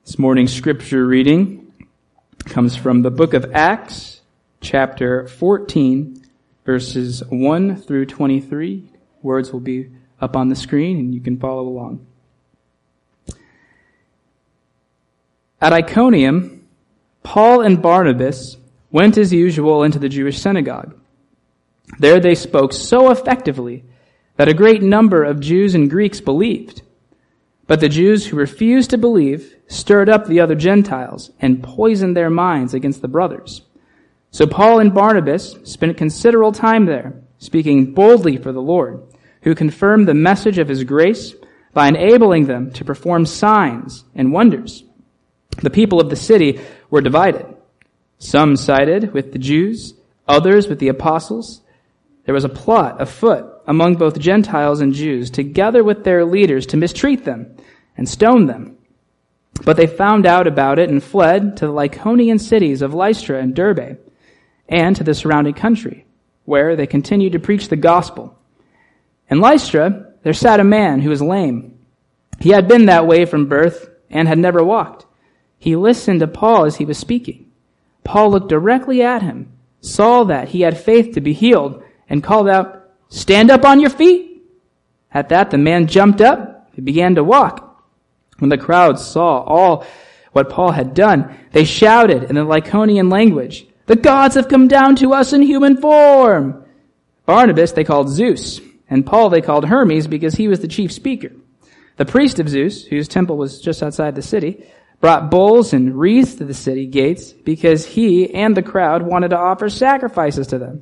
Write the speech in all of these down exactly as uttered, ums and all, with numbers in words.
This morning's scripture reading comes from the book of Acts, chapter fourteen, verses one through twenty-three. Words will be up on the screen and you can follow along. At Iconium, Paul and Barnabas went as usual into the Jewish synagogue. There they spoke so effectively that a great number of Jews and Greeks believed. But the Jews who refused to believe stirred up the other Gentiles and poisoned their minds against the brothers. So Paul and Barnabas spent considerable time there, speaking boldly for the Lord, who confirmed the message of his grace by enabling them to perform signs and wonders. The people of the city were divided. Some sided with the Jews, others with the apostles. There was a plot afoot among both Gentiles and Jews, together with their leaders, to mistreat them and stone them. But they found out about it and fled to the Lycaonian cities of Lystra and Derbe, and to the surrounding country, where they continued to preach the gospel. In Lystra, there sat a man who was lame. He had been that way from birth and had never walked. He listened to Paul as he was speaking. Paul looked directly at him, saw that he had faith to be healed, and called out, "Stand up on your feet!" At that, the man jumped up and began to walk. When the crowd saw all what Paul had done, they shouted in the Lycaonian language, "The gods have come down to us in human form!" Barnabas they called Zeus, and Paul they called Hermes because he was the chief speaker. The priest of Zeus, whose temple was just outside the city, brought bulls and wreaths to the city gates because he and the crowd wanted to offer sacrifices to them.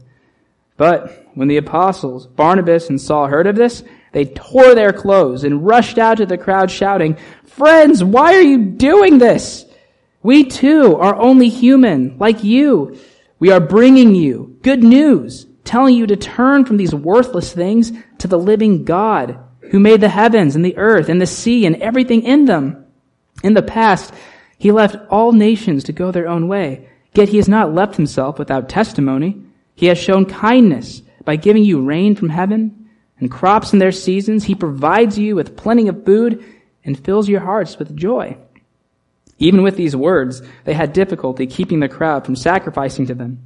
But when the apostles, Barnabas and Saul, heard of this, they tore their clothes and rushed out to the crowd shouting, "Friends, why are you doing this? We too are only human, like you. We are bringing you good news, telling you to turn from these worthless things to the living God, who made the heavens and the earth and the sea and everything in them. In the past, he left all nations to go their own way, yet he has not left himself without testimony. He has shown kindness by giving you rain from heaven and crops in their seasons. He provides you with plenty of food and fills your hearts with joy." Even with these words, they had difficulty keeping the crowd from sacrificing to them.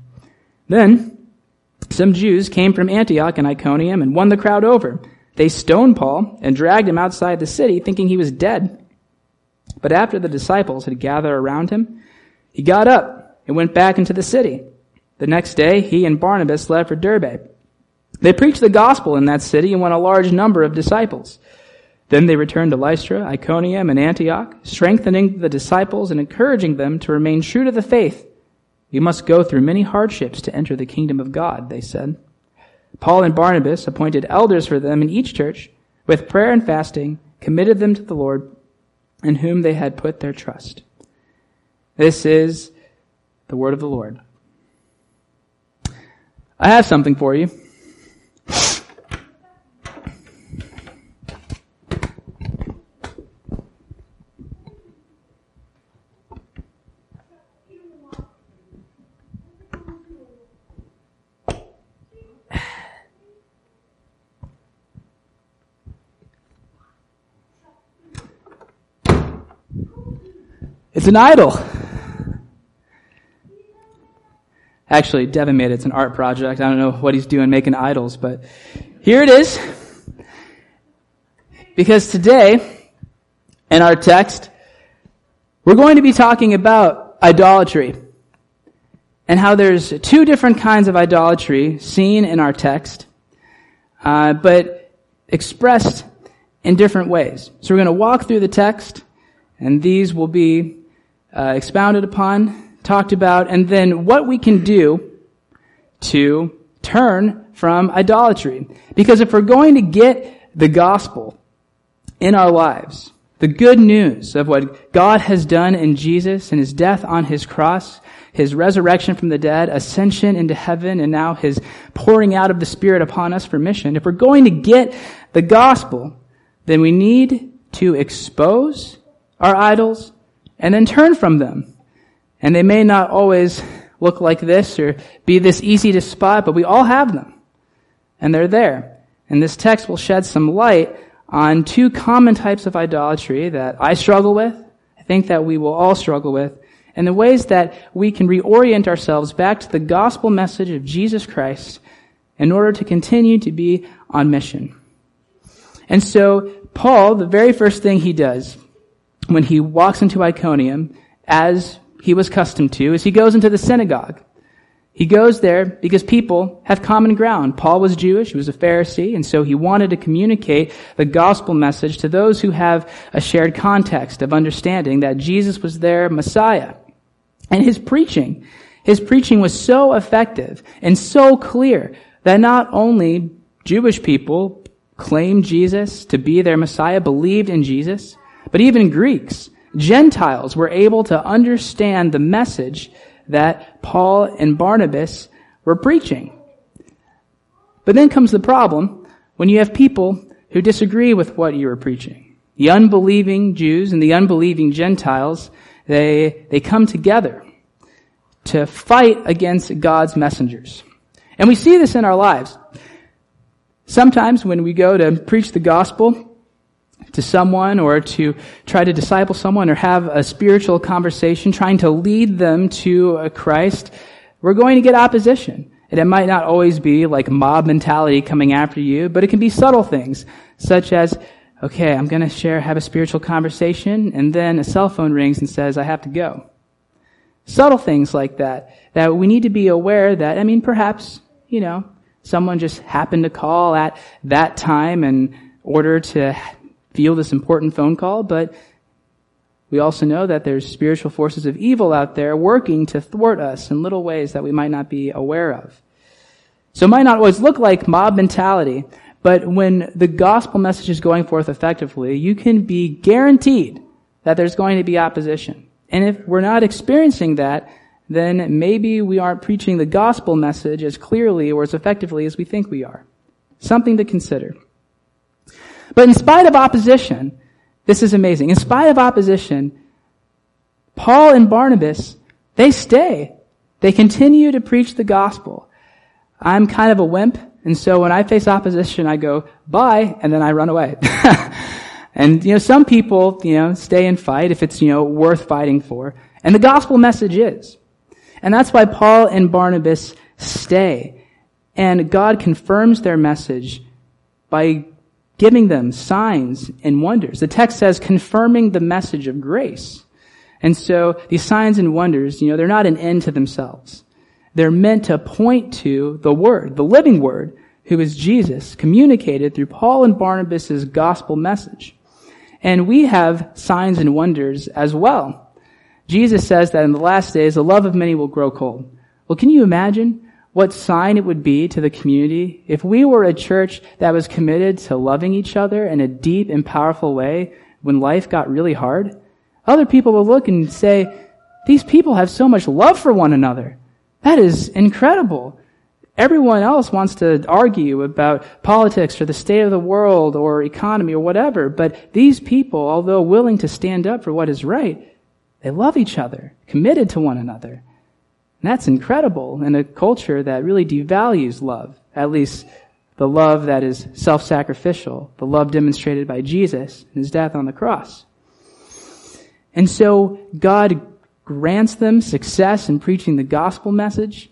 Then some Jews came from Antioch and Iconium and won the crowd over. They stoned Paul and dragged him outside the city, thinking he was dead. But after the disciples had gathered around him, he got up and went back into the city. The next day, he and Barnabas left for Derbe. They preached the gospel in that city and won a large number of disciples. Then they returned to Lystra, Iconium, and Antioch, strengthening the disciples and encouraging them to remain true to the faith. "You must go through many hardships to enter the kingdom of God," they said. Paul and Barnabas appointed elders for them in each church, with prayer and fasting, committed them to the Lord, in whom they had put their trust. This is the word of the Lord. I have something for you. It's an idol. Actually, Devin made it. It's an art project. I don't know what he's doing making idols, but here it is. Because today, in our text, we're going to be talking about idolatry and how there's two different kinds of idolatry seen in our text, uh, but expressed in different ways. So we're going to walk through the text, and these will be uh, expounded upon, talked about, and then what we can do to turn from idolatry. Because if we're going to get the gospel in our lives, the good news of what God has done in Jesus and his death on his cross, his resurrection from the dead, ascension into heaven, and now his pouring out of the Spirit upon us for mission, if we're going to get the gospel, then we need to expose our idols and then turn from them. And they may not always look like this or be this easy to spot, but we all have them. And they're there. And this text will shed some light on two common types of idolatry that I struggle with, I think that we will all struggle with, and the ways that we can reorient ourselves back to the gospel message of Jesus Christ in order to continue to be on mission. And so, Paul, the very first thing he does when he walks into Iconium, as he was accustomed to, is he goes into the synagogue. He goes there because people have common ground. Paul was Jewish, he was a Pharisee, and so he wanted to communicate the gospel message to those who have a shared context of understanding that Jesus was their Messiah. And his preaching, his preaching was so effective and so clear that not only Jewish people claimed Jesus to be their Messiah, believed in Jesus, but even Greeks, Gentiles were able to understand the message that Paul and Barnabas were preaching. But then comes the problem when you have people who disagree with what you are preaching. The unbelieving Jews and the unbelieving Gentiles, they, they come together to fight against God's messengers. And we see this in our lives. Sometimes when we go to preach the gospel to someone or to try to disciple someone or have a spiritual conversation, trying to lead them to Christ, we're going to get opposition. And it might not always be like mob mentality coming after you, but it can be subtle things, such as, okay, I'm going to share, have a spiritual conversation, and then a cell phone rings and says, I have to go. Subtle things like that, that we need to be aware that, I mean, perhaps, you know, someone just happened to call at that time in order to feel this important phone call, but we also know that there's spiritual forces of evil out there working to thwart us in little ways that we might not be aware of. So it might not always look like mob mentality, but when the gospel message is going forth effectively, you can be guaranteed that there's going to be opposition. And if we're not experiencing that, then maybe we aren't preaching the gospel message as clearly or as effectively as we think we are. Something to consider. But in spite of opposition, this is amazing. In spite of opposition, Paul and Barnabas, they stay. They continue to preach the gospel. I'm kind of a wimp, and so when I face opposition, I go, bye, and then I run away. And, you know, some people, you know, stay and fight if it's, you know, worth fighting for. And the gospel message is. And that's why Paul and Barnabas stay. And God confirms their message by giving them signs and wonders. The text says confirming the message of grace. And so these signs and wonders, you know, they're not an end to themselves. They're meant to point to the Word, the living Word, who is Jesus, communicated through Paul and Barnabas' gospel message. And we have signs and wonders as well. Jesus says that in the last days, the love of many will grow cold. Well, can you imagine what sign it would be to the community if we were a church that was committed to loving each other in a deep and powerful way when life got really hard? Other people will look and say, these people have so much love for one another. That is incredible. Everyone else wants to argue about politics or the state of the world or economy or whatever, but these people, although willing to stand up for what is right, they love each other, committed to one another. And that's incredible in a culture that really devalues love, at least the love that is self-sacrificial, the love demonstrated by Jesus in his death on the cross. And so God grants them success in preaching the gospel message.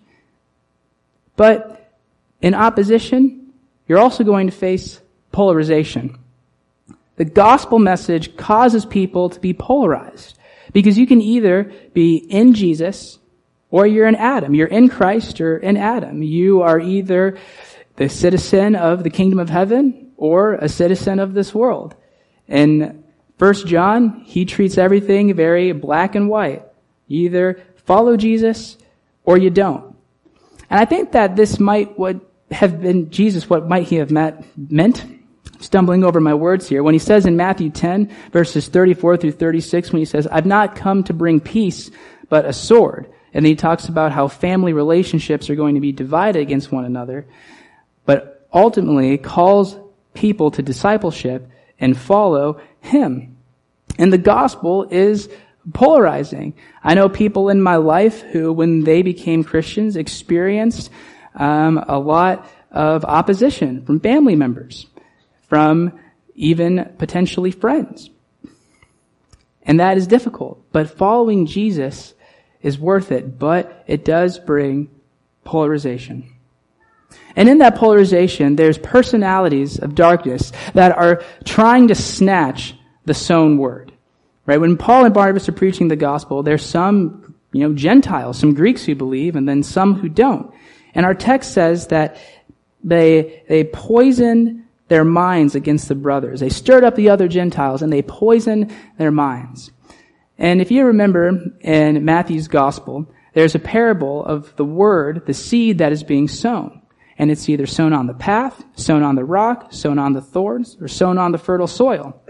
But in opposition, you're also going to face polarization. The gospel message causes people to be polarized because you can either be in Jesus or you're in Adam. You're in Christ or in Adam. You are either the citizen of the kingdom of heaven or a citizen of this world. In First John, he treats everything very black and white. You either follow Jesus or you don't. And I think that this might would have been Jesus, what might he have met, meant? Stumbling over my words here. When he says in Matthew ten, verses thirty-four through thirty-six, when he says, I've not come to bring peace, but a sword. And then he talks about how family relationships are going to be divided against one another. But ultimately calls people to discipleship and follow him. And the gospel is polarizing. I know people in my life who, when they became Christians, experienced um, a lot of opposition from family members, from even potentially friends. And that is difficult. But following Jesus is worth it, but it does bring polarization. And in that polarization, there's personalities of darkness that are trying to snatch the sown word. Right? When Paul and Barnabas are preaching the gospel, there's some, you know, Gentiles, some Greeks who believe, and then some who don't. And our text says that they they poisoned their minds against the brothers. They stirred up the other Gentiles, and they poisoned their minds. And if you remember in Matthew's gospel, there's a parable of the word, the seed that is being sown. And it's either sown on the path, sown on the rock, sown on the thorns, or sown on the fertile soil.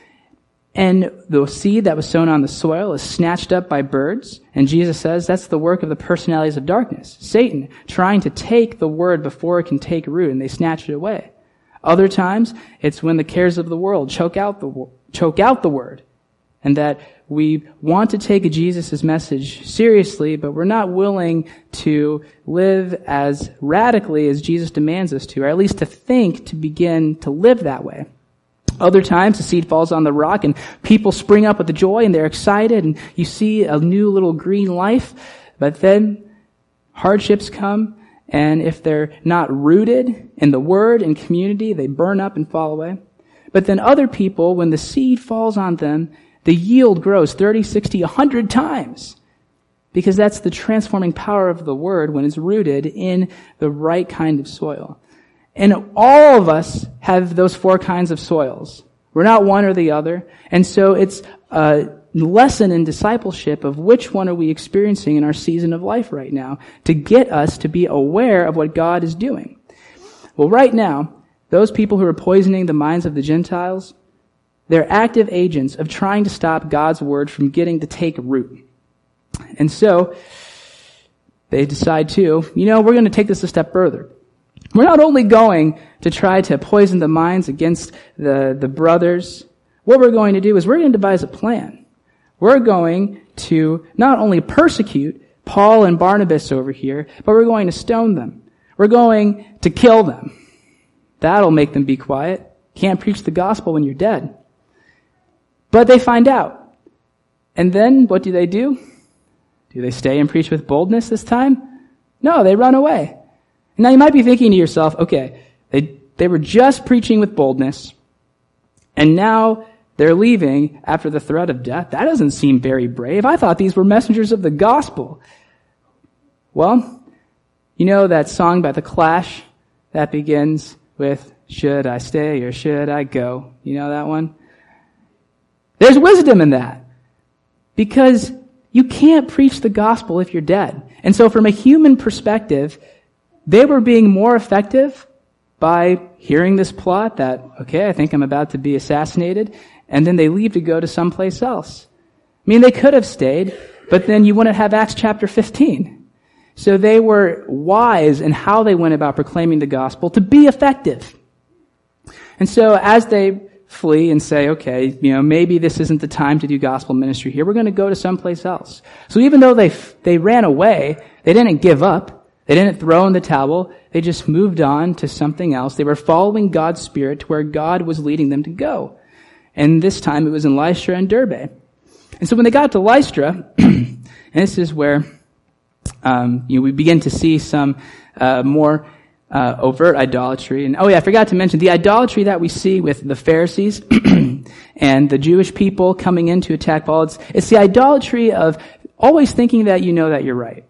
And the seed that was sown on the soil is snatched up by birds. And Jesus says that's the work of the personalities of darkness. Satan trying to take the word before it can take root, and they snatch it away. Other times, it's when the cares of the world choke out the, choke out the word. And that we want to take Jesus' message seriously, but we're not willing to live as radically as Jesus demands us to, or at least to think to begin to live that way. Other times, the seed falls on the rock, and people spring up with the joy, and they're excited, and you see a new little green life. But then hardships come, and if they're not rooted in the word and community, they burn up and fall away. But then other people, when the seed falls on them, the yield grows thirty, sixty, one hundred times. Because that's the transforming power of the word when it's rooted in the right kind of soil. And all of us have those four kinds of soils. We're not one or the other. And so it's a lesson in discipleship of which one are we experiencing in our season of life right now to get us to be aware of what God is doing. Well, right now, those people who are poisoning the minds of the Gentiles, they're active agents of trying to stop God's word from getting to take root. And so they decide to, you know, we're going to take this a step further. We're not only going to try to poison the minds against the, the brothers. What we're going to do is we're going to devise a plan. We're going to not only persecute Paul and Barnabas over here, but we're going to stone them. We're going to kill them. That'll make them be quiet. Can't preach the gospel when you're dead. But they find out. And then what do they do? Do they stay and preach with boldness this time? No, they run away. Now you might be thinking to yourself, okay, they, they were just preaching with boldness, and now they're leaving after the threat of death. That doesn't seem very brave. I thought these were messengers of the gospel. Well, you know that song by The Clash that begins with, should I stay or should I go? You know that one? There's wisdom in that. Because you can't preach the gospel if you're dead. And so from a human perspective, they were being more effective by hearing this plot that, okay, I think I'm about to be assassinated, and then they leave to go to someplace else. I mean, they could have stayed, but then you wouldn't have Acts chapter fifteen. So they were wise in how they went about proclaiming the gospel to be effective. And so as they flee and say, okay, you know, maybe this isn't the time to do gospel ministry here, we're going to go to someplace else. So even though they they ran away, they didn't give up. They didn't throw in the towel. They just moved on to something else. They were following God's Spirit to where God was leading them to go. And this time it was in Lystra and Derbe. And so when they got to Lystra, and this is where um, you know, we begin to see some uh, more uh, overt idolatry. And oh yeah, I forgot to mention the idolatry that we see with the Pharisees and the Jewish people coming in to attack Paul. It's, it's the idolatry of always thinking that you know that you're right.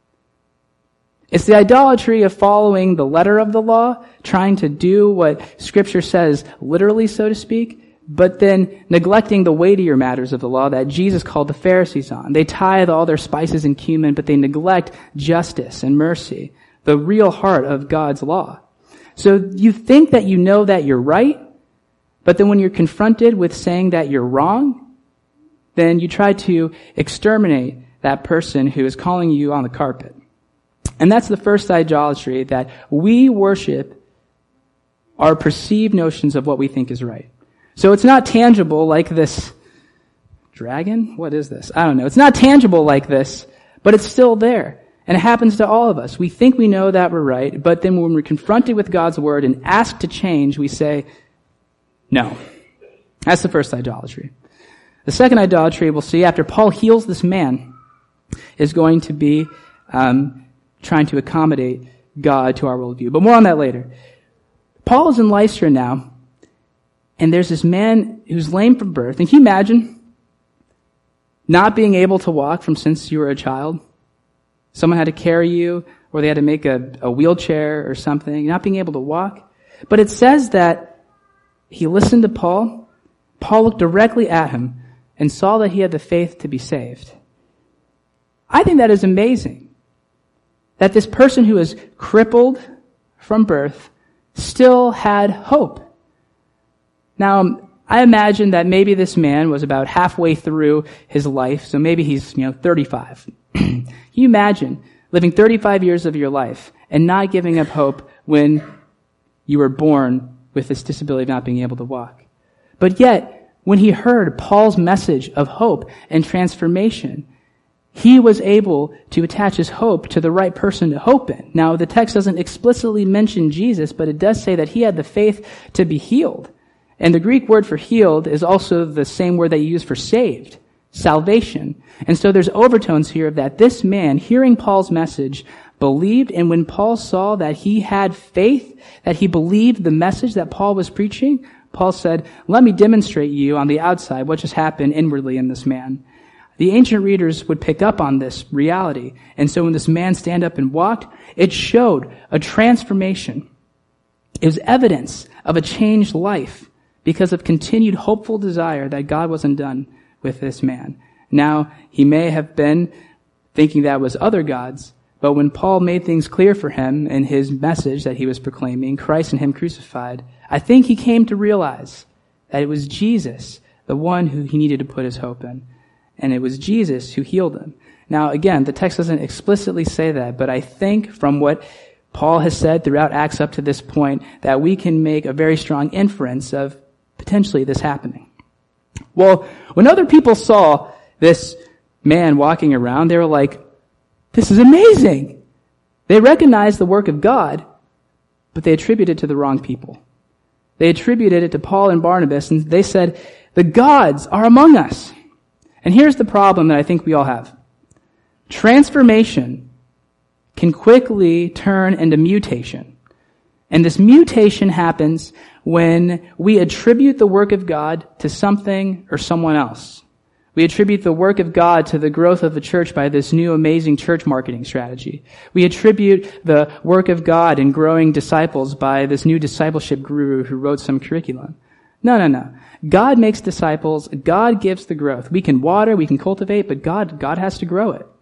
It's the idolatry of following the letter of the law, trying to do what Scripture says literally, so to speak, but then neglecting the weightier matters of the law that Jesus called the Pharisees on. They tithe all their spices and cumin, but they neglect justice and mercy, the real heart of God's law. So you think that you know that you're right, but then when you're confronted with saying that you're wrong, then you try to exterminate that person who is calling you on the carpet. And that's the first idolatry, that we worship our perceived notions of what we think is right. So it's not tangible like this dragon? What is this? I don't know. It's not tangible like this, but it's still there. And it happens to all of us. We think we know that we're right, but then when we're confronted with God's word and asked to change, we say, no. That's the first idolatry. The second idolatry we'll see after Paul heals this man is going to be um, trying to accommodate God to our worldview. But more on that later. Paul is in Lystra now, and there's this man who's lame from birth. And can you imagine not being able to walk from since you were a child? Someone had to carry you, or they had to make a, a wheelchair or something, not being able to walk. But it says that he listened to Paul. Paul looked directly at him and saw that he had the faith to be saved. I think that is amazing. That this person who is crippled from birth still had hope. Now, I imagine that maybe this man was about halfway through his life, so maybe he's, you know, thirty-five. Can you imagine living thirty-five years of your life and not giving up hope when you were born with this disability of not being able to walk? But yet, when he heard Paul's message of hope and transformation, he was able to attach his hope to the right person to hope in. Now, the text doesn't explicitly mention Jesus, but it does say that he had the faith to be healed. And the Greek word for healed is also the same word that you use for saved, salvation. And so there's overtones here of that this man, hearing Paul's message, believed, and when Paul saw that he had faith, that he believed the message that Paul was preaching, Paul said, let me demonstrate you on the outside what just happened inwardly in this man. The ancient readers would pick up on this reality. And so when this man stand up and walked, it showed a transformation. It was evidence of a changed life because of continued hopeful desire that God wasn't done with this man. Now, he may have been thinking that was other gods, but when Paul made things clear for him in his message that he was proclaiming, Christ and him crucified, I think he came to realize that it was Jesus, the one who he needed to put his hope in. And it was Jesus who healed him. Now, again, the text doesn't explicitly say that, but I think from what Paul has said throughout Acts up to this point, that we can make a very strong inference of potentially this happening. Well, when other people saw this man walking around, they were like, this is amazing. They recognized the work of God, but they attributed it to the wrong people. They attributed it to Paul and Barnabas, and they said, the gods are among us. And here's the problem that I think we all have. Transformation can quickly turn into mutation. And this mutation happens when we attribute the work of God to something or someone else. We attribute the work of God to the growth of the church by this new amazing church marketing strategy. We attribute the work of God in growing disciples by this new discipleship guru who wrote some curriculum. No, no, no. God makes disciples. God gives the growth. We can water, we can cultivate, but God, God has to grow it.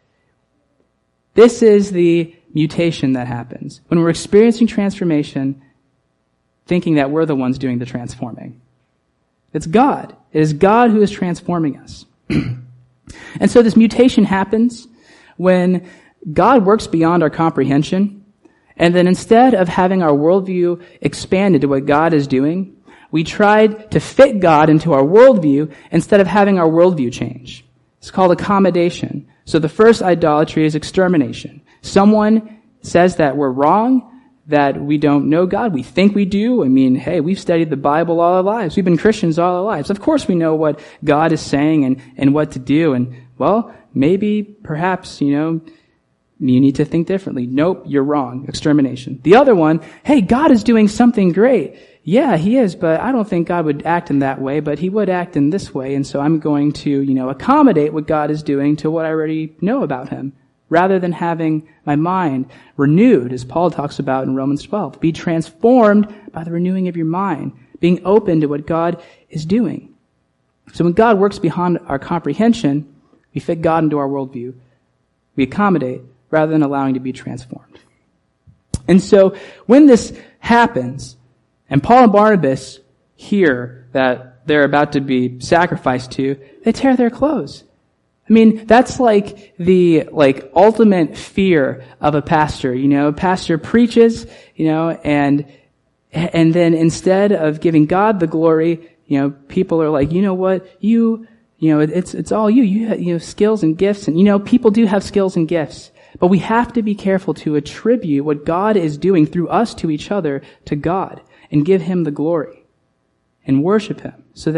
This is the mutation that happens when we're experiencing transformation, thinking that we're the ones doing the transforming. It's God. It is God who is transforming us. And so this mutation happens when God works beyond our comprehension, and then instead of having our worldview expanded to what God is doing, we tried to fit God into our worldview instead of having our worldview change. It's called accommodation. So the first idolatry is extermination. Someone says that we're wrong, that we don't know God. We think we do. I mean, hey, we've studied the Bible all our lives. We've been Christians all our lives. Of course we know what God is saying and, and what to do. And, well, maybe, perhaps, you know, you need to think differently. Nope, you're wrong. Extermination. The other one, hey, God is doing something great. Yeah, he is, but I don't think God would act in that way, but he would act in this way, and so I'm going to, you know, accommodate what God is doing to what I already know about him, rather than having my mind renewed, as Paul talks about in Romans twelve. Be transformed by the renewing of your mind, being open to what God is doing. So when God works beyond our comprehension, we fit God into our worldview. We accommodate rather than allowing to be transformed. And so when this happens, and Paul and Barnabas hear that they're about to be sacrificed to, they tear their clothes. I mean, that's like the, like, ultimate fear of a pastor. You know, a pastor preaches, you know, and, and then instead of giving God the glory, you know, people are like, you know what, you, you know, it's, it's all you. You have, you have skills and gifts, and, you know, people do have skills and gifts. But we have to be careful to attribute what God is doing through us to each other to God, and give him the glory and worship him so that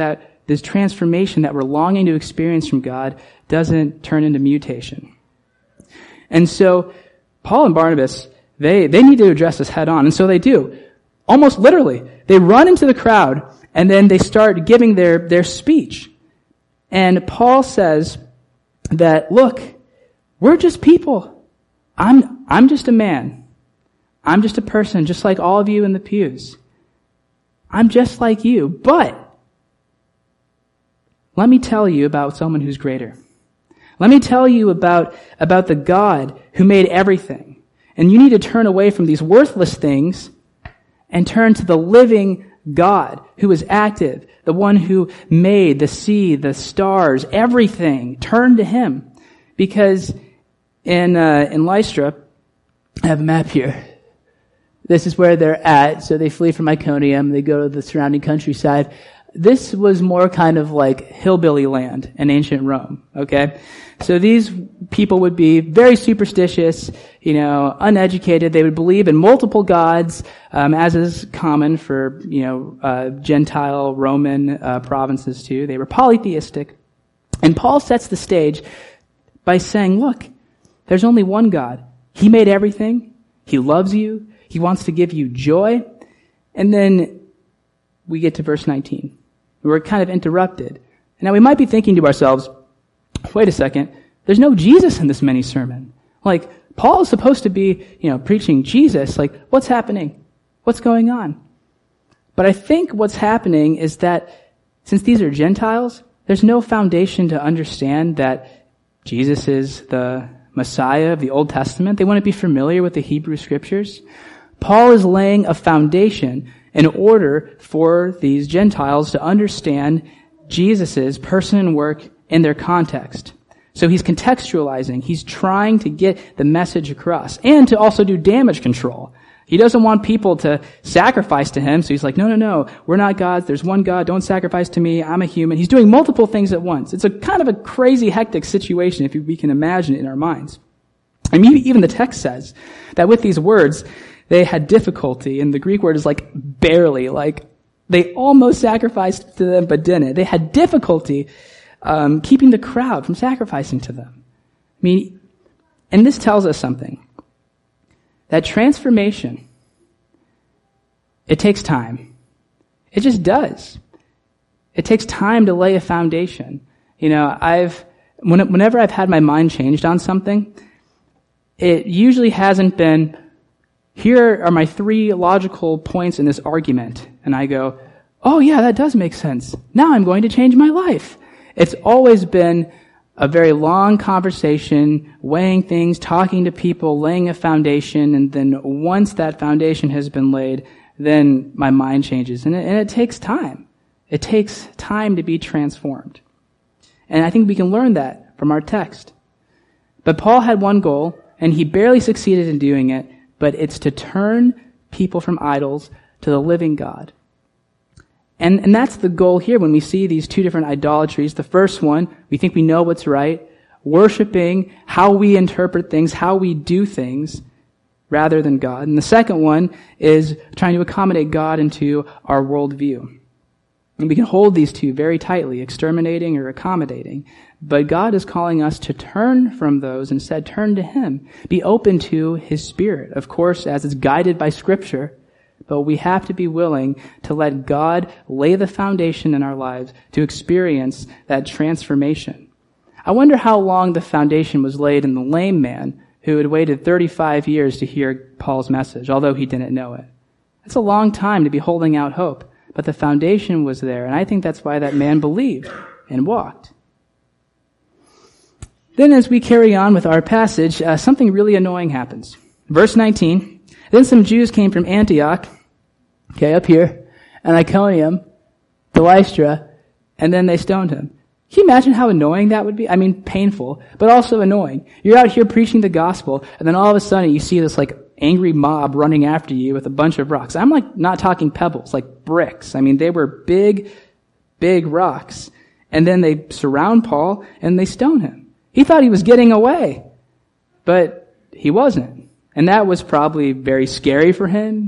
this transformation that we're longing to experience from God doesn't turn into mutation. And so Paul and Barnabas, they, they need to address this head on, and so they do. Almost literally. They run into the crowd, and then they start giving their, their speech. And Paul says that, look, we're just people. I'm, I'm just a man. I'm just a person, just like all of you in the pews. I'm just like you, but let me tell you about someone who's greater. Let me tell you about, about the God who made everything. And you need to turn away from these worthless things and turn to the living God who is active, the one who made the sea, the stars, everything. Turn to him. Because in, uh, in Lystra, I have a map here. This is where they're at. So they flee from Iconium. They go to the surrounding countryside. This was more kind of like hillbilly land in ancient Rome, okay? So these people would be very superstitious, you know, uneducated. They would believe in multiple gods, um, as is common for, you know, uh, Gentile Roman uh, provinces too. They were polytheistic. And Paul sets the stage by saying, look, there's only one God. He made everything. He loves you. He wants to give you joy. And then we get to verse nineteen. We're kind of interrupted. Now we might be thinking to ourselves, wait a second, there's no Jesus in this mini sermon. Like, Paul is supposed to be, you know, preaching Jesus. Like, what's happening? What's going on? But I think what's happening is that since these are Gentiles, there's no foundation to understand that Jesus is the Messiah of the Old Testament. They wouldn't be familiar with the Hebrew Scriptures. Paul is laying a foundation in order for these Gentiles to understand Jesus' person and work in their context. So he's contextualizing. He's trying to get the message across and to also do damage control. He doesn't want people to sacrifice to him, so he's like, no, no, no, we're not gods. There's one God. Don't sacrifice to me. I'm a human. He's doing multiple things at once. It's a kind of a crazy, hectic situation if we can imagine it in our minds. I mean, even the text says that with these words, they had difficulty, and the Greek word is like barely, like they almost sacrificed to them but didn't. They had difficulty um, keeping the crowd from sacrificing to them. I mean, and this tells us something. That transformation, it takes time. It just does. It takes time to lay a foundation. You know, I've, whenever I've had my mind changed on something, it usually hasn't been, here are my three logical points in this argument. And I go, oh yeah, that does make sense. Now I'm going to change my life. It's always been a very long conversation, weighing things, talking to people, laying a foundation, and then once that foundation has been laid, then my mind changes. And it, and it takes time. It takes time to be transformed. And I think we can learn that from our text. But Paul had one goal, and he barely succeeded in doing it, but it's to turn people from idols to the living God. And, and that's the goal here when we see these two different idolatries. The first one, we think we know what's right, worshiping how we interpret things, how we do things, rather than God. And the second one is trying to accommodate God into our worldview. And we can hold these two very tightly, exterminating or accommodating. But God is calling us to turn from those, instead turn to Him. Be open to His Spirit, of course, as it's guided by Scripture. But we have to be willing to let God lay the foundation in our lives to experience that transformation. I wonder how long the foundation was laid in the lame man who had waited thirty-five years to hear Paul's message, although he didn't know it. It's a long time to be holding out hope, but the foundation was there, and I think that's why that man believed and walked. Then as we carry on with our passage, uh, something really annoying happens. Verse nineteen, then some Jews came from Antioch, okay, up here, and Iconium, to Lystra, and then they stoned him. Can you imagine how annoying that would be? I mean, painful, but also annoying. You're out here preaching the gospel, and then all of a sudden you see this like angry mob running after you with a bunch of rocks. I'm like not talking pebbles, like bricks. I mean, they were big, big rocks. And then they surround Paul and they stone him. He thought he was getting away, but he wasn't. And that was probably very scary for him. He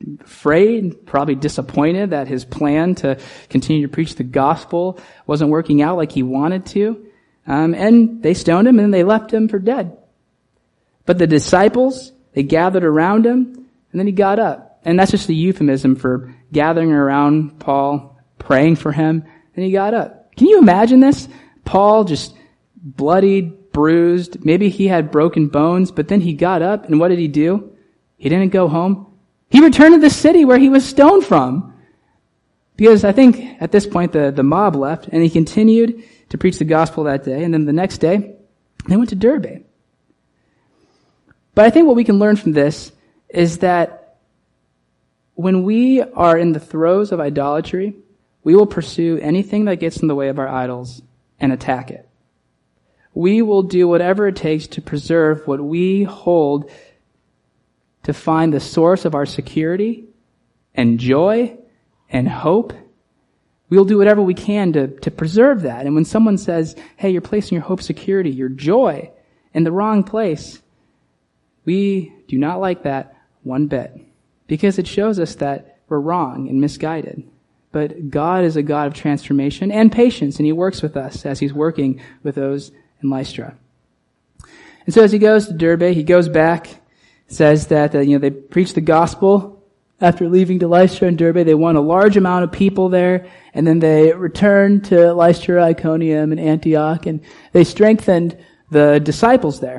afraid, probably disappointed that his plan to continue to preach the gospel wasn't working out like he wanted to. Um, and they stoned him and they left him for dead. But the disciples, they gathered around him and then he got up. And that's just a euphemism for gathering around Paul, praying for him, and he got up. Can you imagine this? Paul just bloodied, bruised, maybe he had broken bones, but then he got up and what did he do? He didn't go home. He returned to the city where he was stoned from. Because I think at this point the, the mob left and he continued to preach the gospel that day. And then the next day they went to Derbe. But I think what we can learn from this is that when we are in the throes of idolatry, we will pursue anything that gets in the way of our idols and attack it. We will do whatever it takes to preserve what we hold to find the source of our security and joy and hope. We'll do whatever we can to, to preserve that. And when someone says, hey, you're placing your hope, security, your joy in the wrong place, we do not like that one bit because it shows us that we're wrong and misguided. But God is a God of transformation and patience, and he works with us as he's working with those in Lystra. And so as he goes to Derbe, he goes back, says that uh, you know they preached the gospel. After leaving to Lystra and Derbe, they won a large amount of people there, and then they returned to Lystra, Iconium, and Antioch, and they strengthened the disciples there.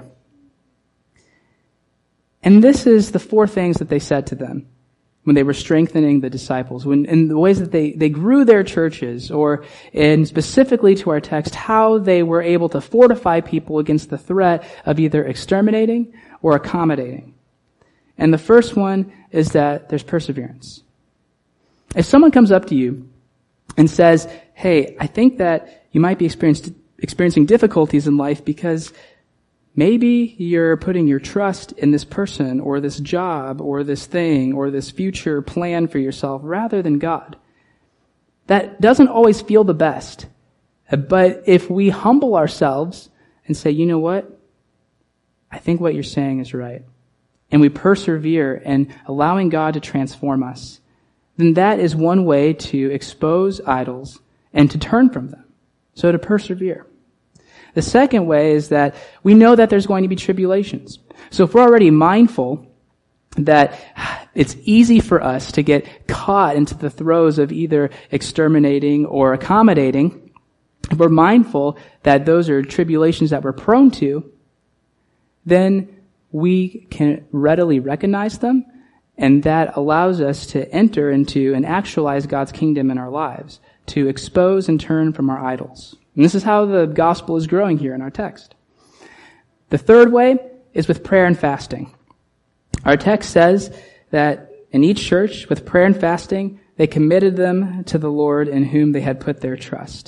And this is the four things that they said to them when they were strengthening the disciples, when in the ways that they, they grew their churches, or in specifically to our text, how they were able to fortify people against the threat of either exterminating or accommodating. And the first one is that there's perseverance. If someone comes up to you and says, hey, I think that you might be experiencing difficulties in life because maybe you're putting your trust in this person or this job or this thing or this future plan for yourself rather than God. That doesn't always feel the best. But if we humble ourselves and say, you know what? I think what you're saying is right. And we persevere in allowing God to transform us, then that is one way to expose idols and to turn from them. So to persevere. The second way is that we know that there's going to be tribulations. So if we're already mindful that it's easy for us to get caught into the throes of either exterminating or accommodating, if we're mindful that those are tribulations that we're prone to, then we can readily recognize them, and that allows us to enter into and actualize God's kingdom in our lives, to expose and turn from our idols. And this is how the gospel is growing here in our text. The third way is with prayer and fasting. Our text says that in each church, with prayer and fasting, they committed them to the Lord in whom they had put their trust.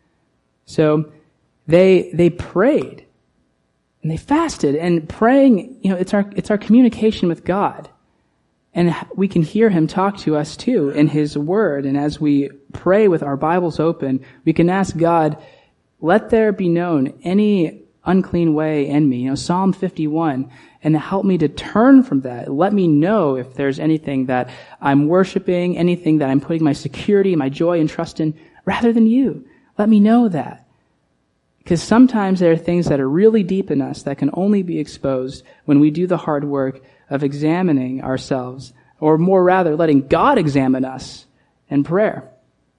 So they they prayed and they fasted, and praying, you know, it's our it's our communication with God. And we can hear him talk to us too in his word. And as we pray with our Bibles open, we can ask God, let there be known any unclean way in me. You know, Psalm fifty-one, and help me to turn from that. Let me know if there's anything that I'm worshiping, anything that I'm putting my security, my joy and trust in, rather than you. Let me know that. Because sometimes there are things that are really deep in us that can only be exposed when we do the hard work of examining ourselves, or more rather, letting God examine us in prayer.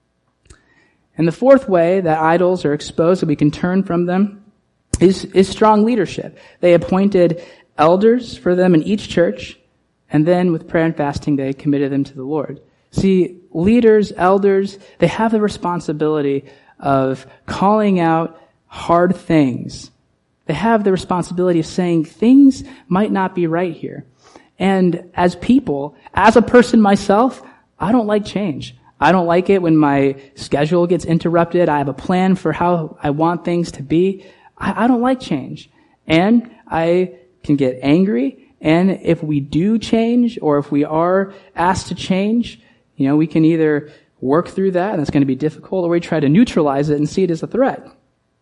And the fourth way that idols are exposed, that we can turn from them, is, is strong leadership. They appointed elders for them in each church, and then with prayer and fasting, they committed them to the Lord. See, leaders, elders, they have the responsibility of calling out hard things. They have the responsibility of saying things might not be right here. And as people, as a person myself, I don't like change. I don't like it when my schedule gets interrupted. I have a plan for how I want things to be. I, I don't like change. And I can get angry. And if we do change, or if we are asked to change, you know, we can either work through that, and it's going to be difficult, or we try to neutralize it and see it as a threat.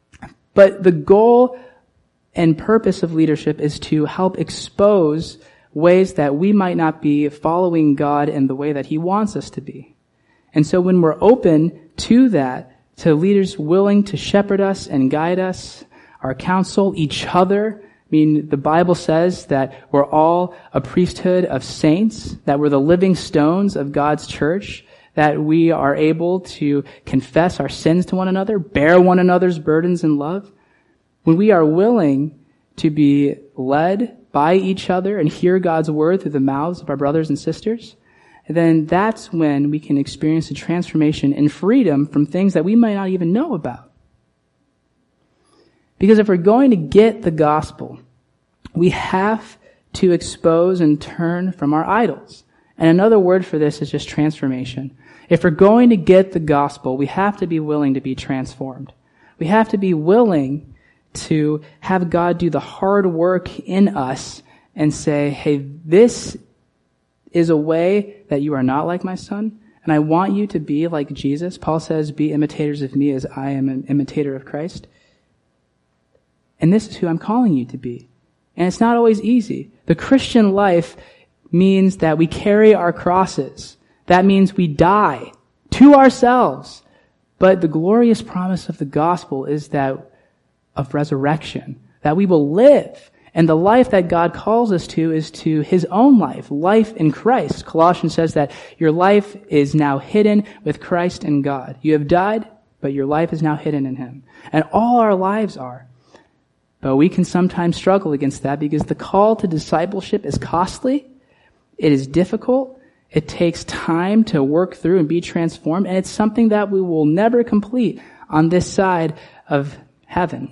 But the goal and purpose of leadership is to help expose ways that we might not be following God in the way that he wants us to be. And so when we're open to that, to leaders willing to shepherd us and guide us, our counsel, each other. I mean, the Bible says that we're all a priesthood of saints, that we're the living stones of God's church, that we are able to confess our sins to one another, bear one another's burdens in love. When we are willing to be led by each other and hear God's word through the mouths of our brothers and sisters, then that's when we can experience a transformation and freedom from things that we might not even know about. Because if we're going to get the gospel, we have to expose and turn from our idols. And another word for this is just transformation. If we're going to get the gospel, we have to be willing to be transformed. We have to be willing to have God do the hard work in us and say, hey, this is a way that you are not like my son, and I want you to be like Jesus. Paul says, be imitators of me as I am an imitator of Christ. And this is who I'm calling you to be. And it's not always easy. The Christian life means that we carry our crosses. That means we die to ourselves. But the glorious promise of the gospel is that of resurrection, that we will live. And the life that God calls us to is to his own life, life in Christ. Colossians says that your life is now hidden with Christ in God. You have died, but your life is now hidden in him. And all our lives are. But we can sometimes struggle against that because the call to discipleship is costly. It is difficult. It takes time to work through and be transformed. And it's something that we will never complete on this side of heaven.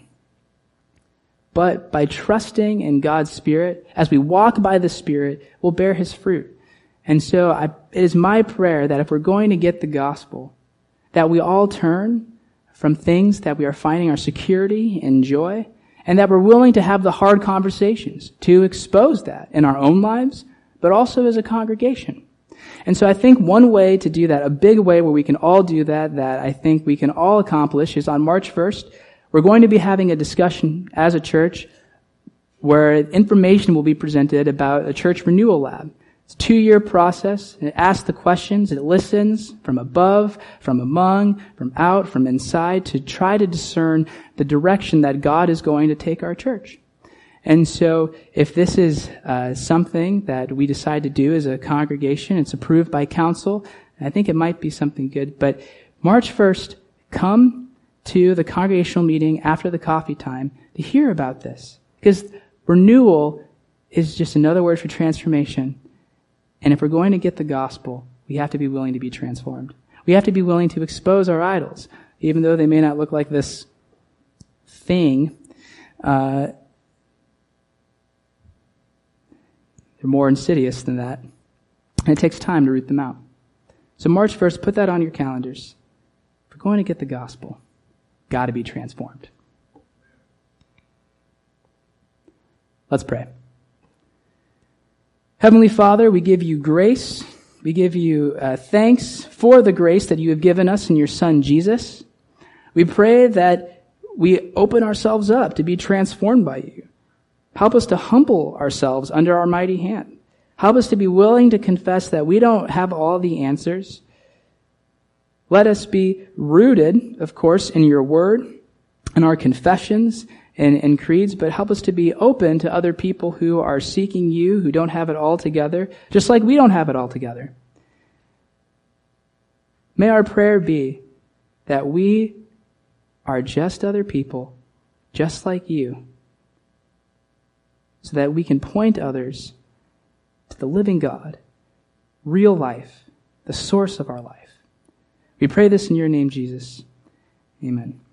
But by trusting in God's Spirit, as we walk by the Spirit, we'll bear his fruit. And so I, it is my prayer that if we're going to get the gospel, that we all turn from things that we are finding our security and joy, and that we're willing to have the hard conversations to expose that in our own lives, but also as a congregation. And so I think one way to do that, a big way where we can all do that, that I think we can all accomplish is on March first, we're going to be having a discussion as a church where information will be presented about a church renewal lab. It's a two-year process. It asks the questions. It listens from above, from among, from out, from inside to try to discern the direction that God is going to take our church. And so if this is uh, something that we decide to do as a congregation, it's approved by council, I think it might be something good. But March first, come to the congregational meeting after the coffee time to hear about this. Because renewal is just another word for transformation. And if we're going to get the gospel, we have to be willing to be transformed. We have to be willing to expose our idols, even though they may not look like this thing. Uh, they're more insidious than that. And it takes time to root them out. So March first, put that on your calendars. If we're going to get the gospel, got to be transformed. Let's pray. Heavenly Father, we give you grace. We give you uh, thanks for the grace that you have given us in your Son, Jesus. We pray that we open ourselves up to be transformed by you. Help us to humble ourselves under our mighty hand. Help us to be willing to confess that we don't have all the answers. Let us be rooted, of course, in your word and our confessions and, and creeds, but help us to be open to other people who are seeking you, who don't have it all together, just like we don't have it all together. May our prayer be that we are just other people, just like you, so that we can point others to the living God, real life, the source of our life. We pray this in your name, Jesus. Amen.